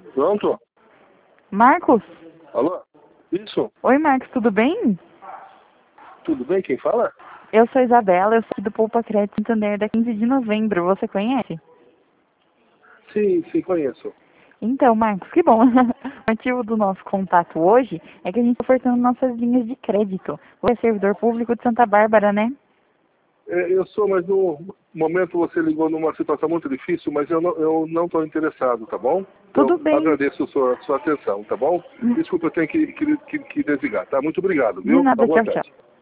Pronto? Marcos? Alô? Isso? Oi, Marcos, tudo bem? Tudo bem? Quem fala? Eu sou Isabela, eu sou aqui do Poupa Crédito Santander da 15 de novembro. Você conhece? Sim, conheço. Então, Marcos, que bom. O motivo do nosso contato hoje é que a gente está ofertando nossas linhas de crédito. Você é servidor público de Santa Bárbara, né? Eu sou, mas no momento você ligou numa situação muito difícil, mas eu não estou interessado, tá bom? Tudo Eu bem. agradeço a sua atenção, tá bom? Desculpa, eu tenho que desligar, tá? Muito obrigado, De viu? Uma nada, boa tchau, tchau. tarde.